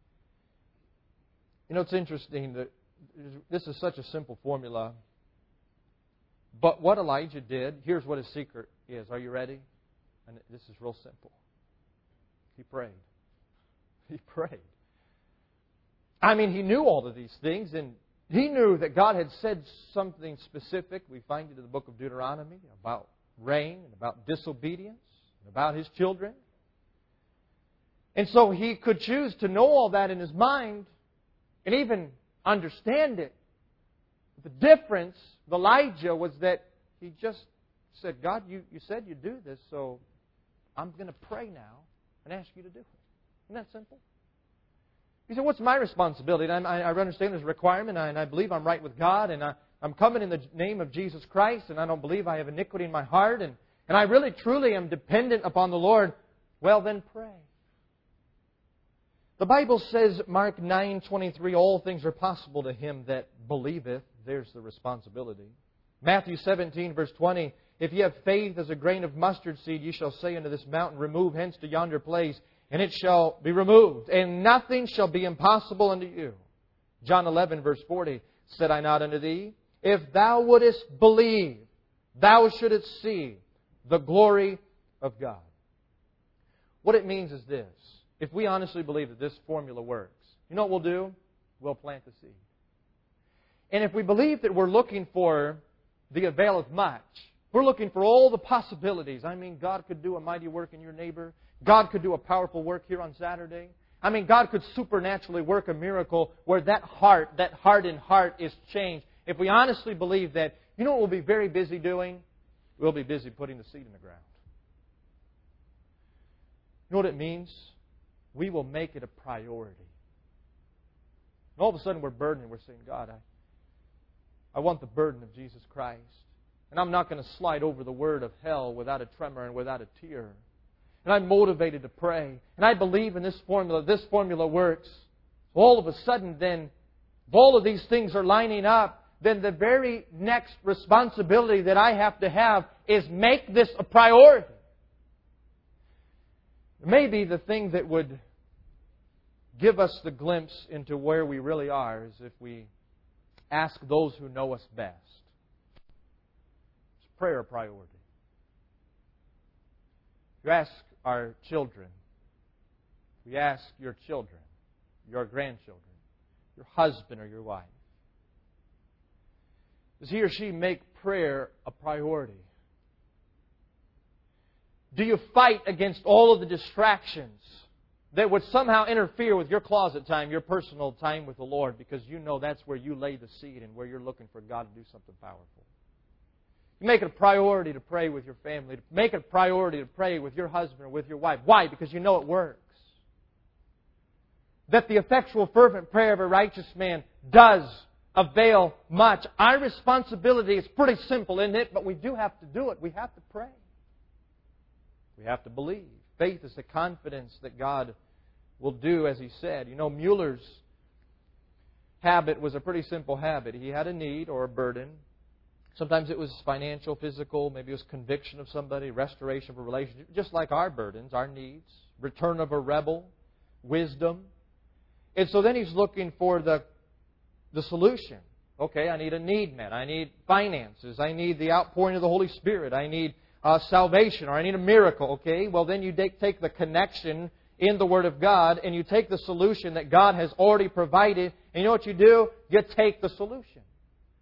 You know, it's interesting that this is such a simple formula. But what Elijah did, here's what his secret is. Are you ready? And this is real simple. He prayed. He prayed. I mean, he knew all of these things, and he knew that God had said something specific. We find it in the book of Deuteronomy about rain and about disobedience and about his children. And so he could choose to know all that in his mind and even understand it. The difference with Elijah was that he just said, God, you said you'd do this, so I'm going to pray now and ask you to do it. Isn't that simple? He said, what's my responsibility? And I understand there's a requirement, and I believe I'm right with God, and I'm coming in the name of Jesus Christ, and I don't believe I have iniquity in my heart, and I really, truly am dependent upon the Lord. Well, then pray. The Bible says, Mark 9:23, all things are possible to him that believeth. There's the responsibility. Matthew 17, verse 20, if ye have faith as a grain of mustard seed, ye shall say unto this mountain, remove hence to yonder place, and it shall be removed, and nothing shall be impossible unto you. John 11, verse 40, said I not unto thee, if thou wouldest believe, thou shouldest see the glory of God. What it means is this. If we honestly believe that this formula works, you know what we'll do? We'll plant the seed. And if we believe that we're looking for the availeth much, we're looking for all the possibilities. I mean, God could do a mighty work in your neighbor. God could do a powerful work here on Saturday. I mean, God could supernaturally work a miracle where that hardened heart is changed. If we honestly believe that, you know what we'll be very busy doing? We'll be busy putting the seed in the ground. You know what it means? We will make it a priority. And all of a sudden we're burdened. We're saying, God, I want the burden of Jesus Christ. And I'm not going to slide over the word of hell without a tremor and without a tear. And I'm motivated to pray. And I believe in this formula. This formula works. All of a sudden then, if all of these things are lining up, then the very next responsibility that I have to have is make this a priority. Maybe the thing that would give us the glimpse into where we really are is if we ask those who know us best. Is prayer a priority? You ask our children. We ask your children, your grandchildren, your husband or your wife. Does he or she make prayer a priority? Do you fight against all of the distractions that would somehow interfere with your closet time, your personal time with the Lord, because you know that's where you lay the seed and where you're looking for God to do something powerful? You make it a priority to pray with your family. Make it a priority to pray with your husband or with your wife. Why? Because you know it works. That the effectual fervent prayer of a righteous man does avail much. Our responsibility is pretty simple, isn't it? But we do have to do it. We have to pray. We have to believe. Faith is the confidence that God will do as He said. You know, Mueller's habit was a pretty simple habit. He had a need or a burden. Sometimes it was financial, physical, maybe it was conviction of somebody, restoration of a relationship, just like our burdens, our needs, return of a rebel, wisdom. And so then he's looking for the solution. Okay, I need a need met. I need finances. I need the outpouring of the Holy Spirit. I need salvation, or I need a miracle. Okay, well then you take the connection in the Word of God and you take the solution that God has already provided, and you know what you do? You take the solution.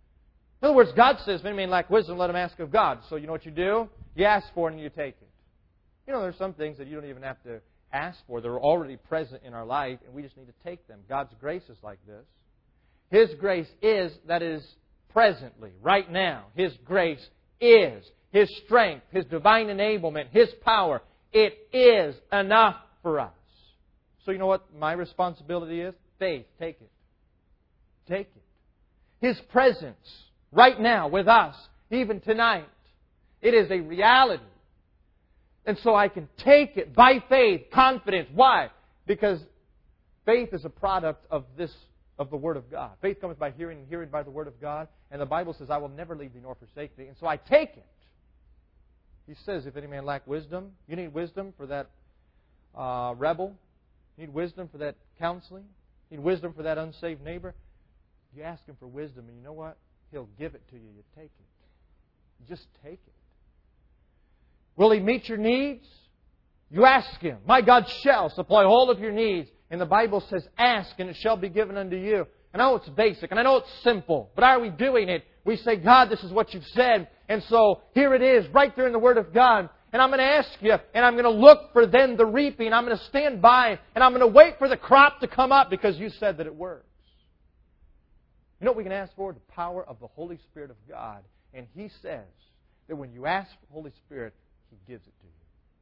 In other words, God says, if any man lack wisdom, let him ask of God. So you know what you do? You ask for it and you take it. You know, there's some things that you don't even have to ask for. They're already present in our life, and we just need to take them. God's grace is like this. His grace is, that is, presently, right now. His grace is. His strength, His divine enablement, His power. It is enough for us. So you know what my responsibility is? Faith. Take it. Take it. His presence, right now, with us, even tonight. It is a reality. And so I can take it by faith, confidence. Why? Because faith is a product of the Word of God. Faith cometh by hearing, and hearing by the Word of God. And the Bible says, I will never leave thee nor forsake thee. And so I take it. He says, if any man lack wisdom, you need wisdom for that rebel. You need wisdom for that counseling. You need wisdom for that unsaved neighbor. You ask Him for wisdom, and you know what? He'll give it to you. You take it. You just take it. Will He meet your needs? You ask Him. My God shall supply all of your needs. And the Bible says, ask and it shall be given unto you. And I know it's basic and I know it's simple. But are we doing it? We say, God, this is what you've said. And so here it is, right there in the Word of God. And I'm going to ask you, and I'm going to look for then the reaping. I'm going to stand by, and I'm going to wait for the crop to come up because you said that it works. You know what we can ask for? The power of the Holy Spirit of God. And He says that when you ask for the Holy Spirit, He gives it to you.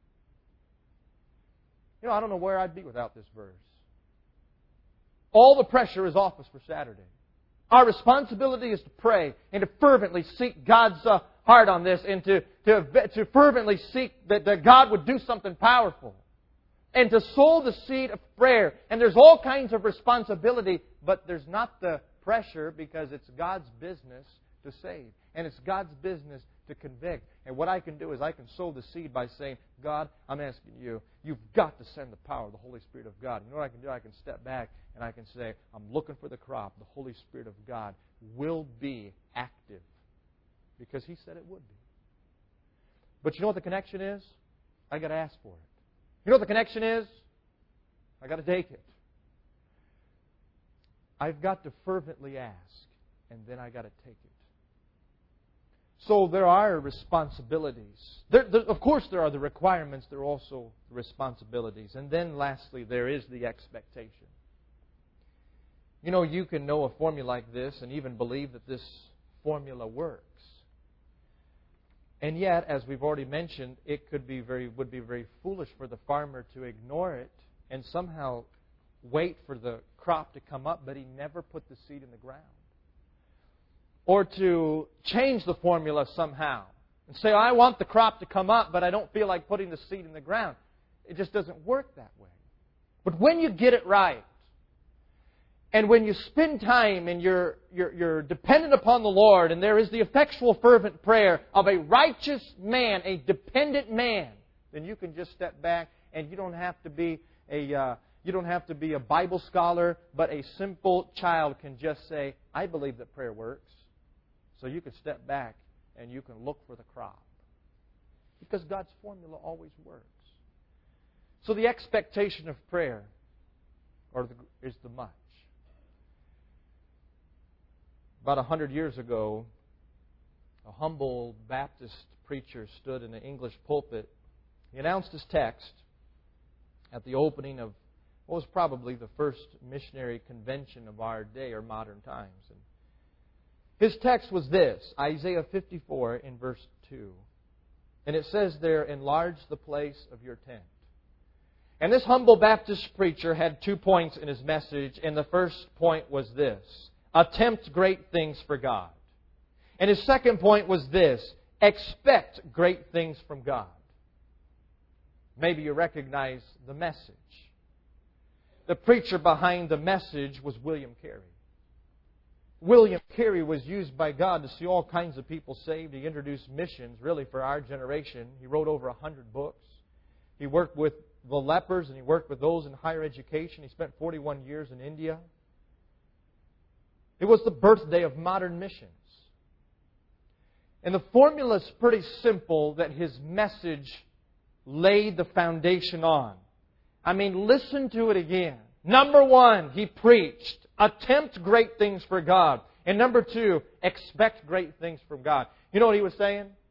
You know, I don't know where I'd be without this verse. All the pressure is off us for Saturday. Our responsibility is to pray and to fervently seek God's heart on this and to fervently seek that God would do something powerful. And to sow the seed of prayer. And there's all kinds of responsibility, but there's not the pressure because it's God's business to save. And it's God's business to convict. And what I can do is I can sow the seed by saying, God, I'm asking you, you've got to send the power of the Holy Spirit of God. You know what I can do? I can step back and I can say, I'm looking for the crop. The Holy Spirit of God will be active. Because He said it would be. But you know what the connection is? I got to ask for it. You know what the connection is? I got to take it. I've got to fervently ask, and then I got to take it. So there are responsibilities. Of course, there are the requirements. There are also the responsibilities. And then lastly, there is the expectation. You know, you can know a formula like this and even believe that this formula works. And yet, as we've already mentioned, it would be very foolish for the farmer to ignore it and somehow wait for the crop to come up, but he never put the seed in the ground. Or to change the formula somehow and say, I want the crop to come up, but I don't feel like putting the seed in the ground. It just doesn't work that way. But when you get it right, and when you spend time and you're dependent upon the Lord, and there is the effectual fervent prayer of a righteous man, a dependent man, then you can just step back, and you don't have to be a Bible scholar, but a simple child can just say, I believe that prayer works. So you can step back and you can look for the crop. Because God's formula always works. So the expectation of prayer is the much. About 100 years ago, a humble Baptist preacher stood in an English pulpit. He announced his text at the opening of what was probably the first missionary convention of our day or modern times. And his text was this, Isaiah 54 in verse 2. And it says there, enlarge the place of your tent. And this humble Baptist preacher had 2 points in his message. And the first point was this, attempt great things for God. And his second point was this, expect great things from God. Maybe you recognize the message. The preacher behind the message was William Carey. William Carey was used by God to see all kinds of people saved. He introduced missions, really, for our generation. He wrote over 100 books. He worked with the lepers and he worked with those in higher education. He spent 41 years in India. It was the birthday of modern missions. And the formula is pretty simple that his message laid the foundation on. I mean, listen to it again. Number 1, he preached, attempt great things for God. And number 2, expect great things from God. You know what he was saying?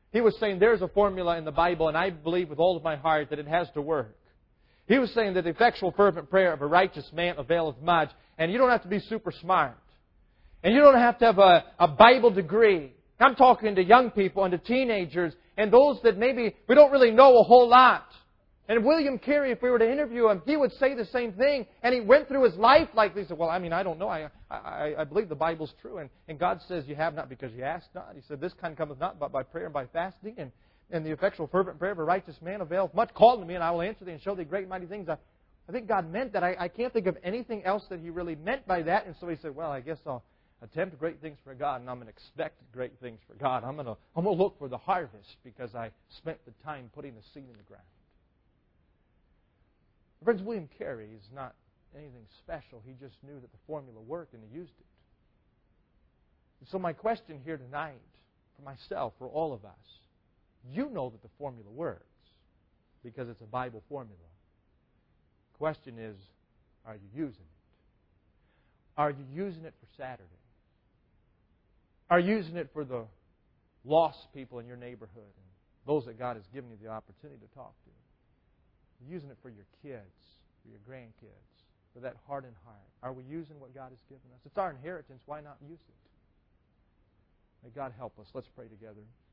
He was saying there's a formula in the Bible, and I believe with all of my heart that it has to work. He was saying that the effectual fervent prayer of a righteous man availeth much, and you don't have to be super smart. And you don't have to have a Bible degree. I'm talking to young people and to teenagers and those that maybe we don't really know a whole lot. And William Carey, if we were to interview him, he would say the same thing. And he went through his life like this. He said, well, I don't know. I believe the Bible's true. And God says you have not because you ask not. He said, this kind cometh not but by prayer and by fasting. And the effectual fervent prayer of a righteous man availeth much. Call to me and I will answer thee and show thee great and mighty things. I think God meant that. I can't think of anything else that He really meant by that. And so He said, well, I guess I'll attempt great things for God, and I'm going to expect great things for God. I'm going to look for the harvest because I spent the time putting the seed in the ground. Friends, William Carey is not anything special. He just knew that the formula worked, and he used it. And so my question here tonight, for myself, for all of us, you know that the formula works because it's a Bible formula. The question is, are you using it? Are you using it for Saturday? Are you using it for the lost people in your neighborhood and those that God has given you the opportunity to talk to? Are you using it for your kids, for your grandkids, for that hardened heart? Are we using what God has given us? It's our inheritance. Why not use it? May God help us. Let's pray together.